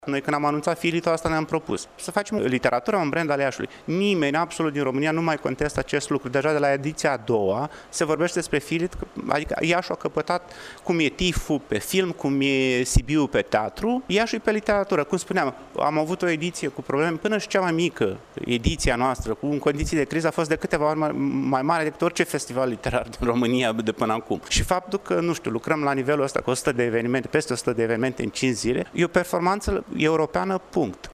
Noi când am anunțat Filitul, asta ne-am propus. Să facem literatura un brand al Iașului. Nimeni absolut din România nu mai contestă acest lucru. Deja de la ediția a doua se vorbește despre Filit, adică Iașul a căpătat cum e TIF-ul pe film, cum e Sibiu pe teatru, Iașul e pe literatură. Cum spuneam, am avut o ediție cu probleme, până și cea mai mică ediția noastră, în condiții de criză, a fost de câteva ori mai mare decât orice festival literar din România de până acum. Și faptul că, nu știu, lucrăm la nivelul ăsta cu 100 de evenimente, peste 100 de evenimente în 5 zile, e o performanță europeană, punct.